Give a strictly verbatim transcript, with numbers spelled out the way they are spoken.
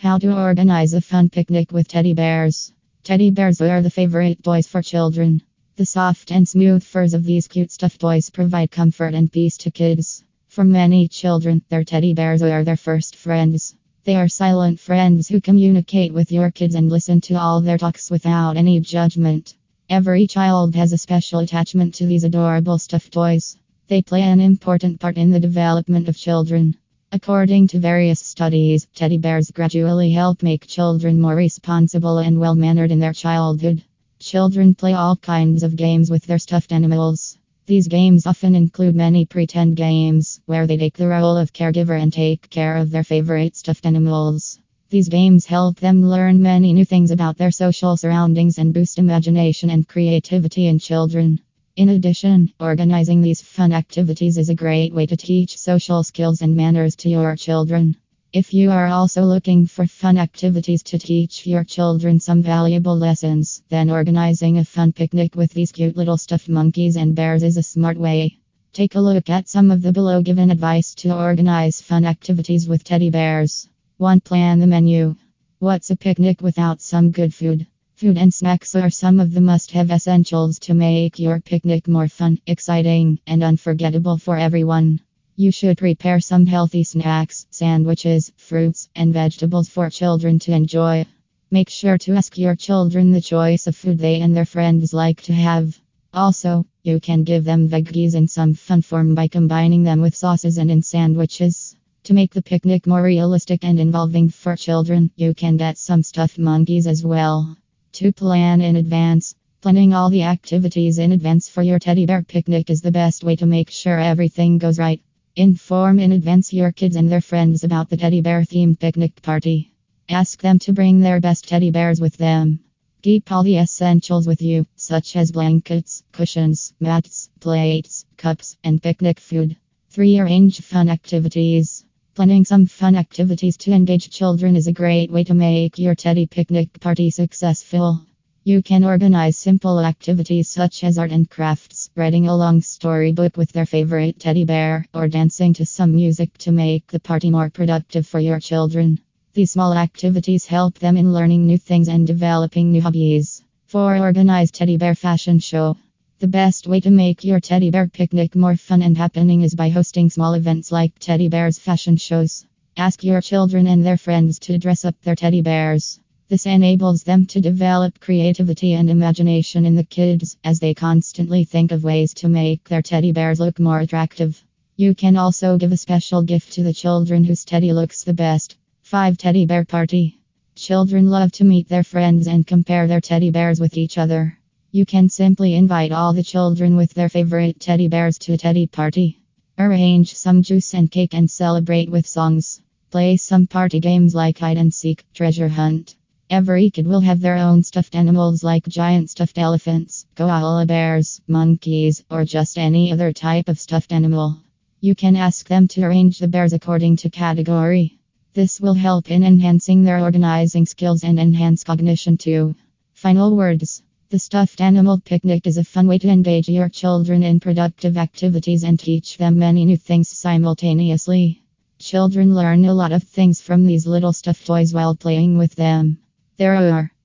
How to organize a fun picnic with teddy bears. Teddy bears are the favorite toys for children. The soft and smooth furs of these cute stuffed toys provide comfort and peace to kids. For many children, their teddy bears are their first friends. They are silent friends who communicate with your kids and listen to all their talks without any judgment. Every child has a special attachment to these adorable stuffed toys. They play an important part in the development of children. According to various studies, teddy bears gradually help make children more responsible and well-mannered in their childhood. Children play all kinds of games with their stuffed animals. These games often include many pretend games, where they take the role of caregiver and take care of their favorite stuffed animals. These games help them learn many new things about their social surroundings and boost imagination and creativity in children. In addition, organizing these fun activities is a great way to teach social skills and manners to your children. If you are also looking for fun activities to teach your children some valuable lessons, then organizing a fun picnic with these cute little stuffed monkeys and bears is a smart way. Take a look at some of the below given advice to organize fun activities with teddy bears. one. Plan the menu. What's a picnic without some good food? Food and snacks are some of the must-have essentials to make your picnic more fun, exciting, and unforgettable for everyone. You should prepare some healthy snacks, sandwiches, fruits, and vegetables for children to enjoy. Make sure to ask your children the choice of food they and their friends like to have. Also, you can give them veggies in some fun form by combining them with sauces and in sandwiches. To make the picnic more realistic and involving for children, you can get some stuffed monkeys as well. To plan in advance. Planning all the activities in advance for your teddy bear picnic is the best way to make sure everything goes right. Inform in advance your kids and their friends about the teddy bear themed picnic party. Ask them to bring their best teddy bears with them. Keep all the essentials with you, such as blankets, cushions, mats, plates, cups, and picnic food. three. Arrange fun activities. Planning some fun activities to engage children is a great way to make your teddy picnic party successful. You can organize simple activities such as art and crafts, writing a long storybook with their favorite teddy bear, or dancing to some music to make the party more productive for your children. These small activities help them in learning new things and developing new hobbies. four. Organize teddy bear fashion show. The best way to make your teddy bear picnic more fun and happening is by hosting small events like teddy bears fashion shows. Ask your children and their friends to dress up their teddy bears. This enables them to develop creativity and imagination in the kids, as they constantly think of ways to make their teddy bears look more attractive. You can also give a special gift to the children whose teddy looks the best. five. Teddy bear party. Children love to meet their friends and compare their teddy bears with each other. You can simply invite all the children with their favorite teddy bears to a teddy party. Arrange some juice and cake and celebrate with songs. Play some party games like hide and seek, treasure hunt. Every kid will have their own stuffed animals like giant stuffed elephants, koala bears, monkeys, or just any other type of stuffed animal. You can ask them to arrange the bears according to category. This will help in enhancing their organizing skills and enhance cognition too. Final words. The stuffed animal picnic is a fun way to engage your children in productive activities and teach them many new things simultaneously. Children learn a lot of things from these little stuffed toys while playing with them. There are